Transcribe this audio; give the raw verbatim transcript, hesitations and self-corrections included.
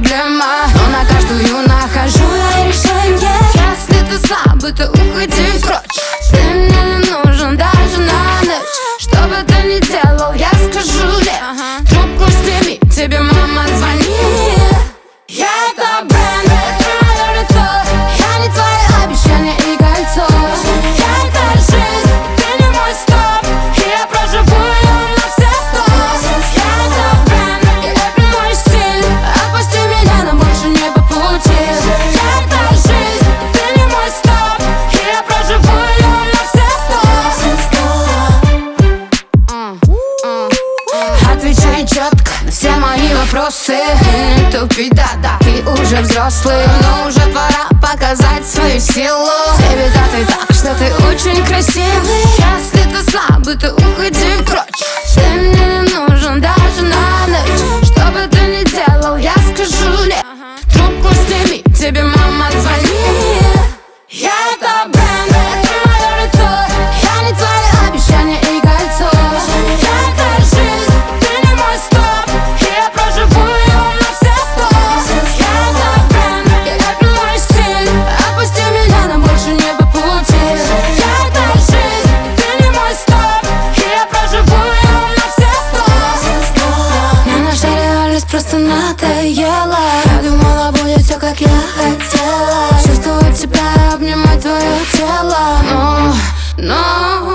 проблема, но на каждую нахожу я решение. Если ты слабый, то уходи прочь. Ты мне не нужен даже на ночь. Что бы ты ни делал, я скажу нет. Трубку сними, тебе мама звонит. Я это бренд, это мое лицо. Я не твои обещания и кольцо. Я это жизнь, ты не мой стоп. И я проживу ее на все сто. Я это бренд, и это мой стиль. Отпусти меня, нам больше не по пути. Я это жизнь, ты не мой стоп. И я проживу ее на все сто. Отвечай четко на все мои вопросы. Не тупи, да-да, ты уже взрослый, но уже пора показать свою силу. Тебе да ты так, что ты очень красивый. Если ты слабый, то уходи прочь. Ты мне не нужен даже на ночь. Что бы ты ни делал, я скажу нет. Трубку сними, тебе мама звонит. Я это бренд, это мое лицо. Я не твои обещания и кольцо. Я это жизнь, ты не мой стоп. И я проживу ее на все сто. Я это бренд, и это мой стиль. Отпусти меня, нам больше не по пути. Я это жизнь, ты не мой стоп. И я проживу ее на все сто. Мне наша реальность просто надоела. Я думала, будет все как я хотела. Чувствовать тебя, обнимать твое тело. Но, но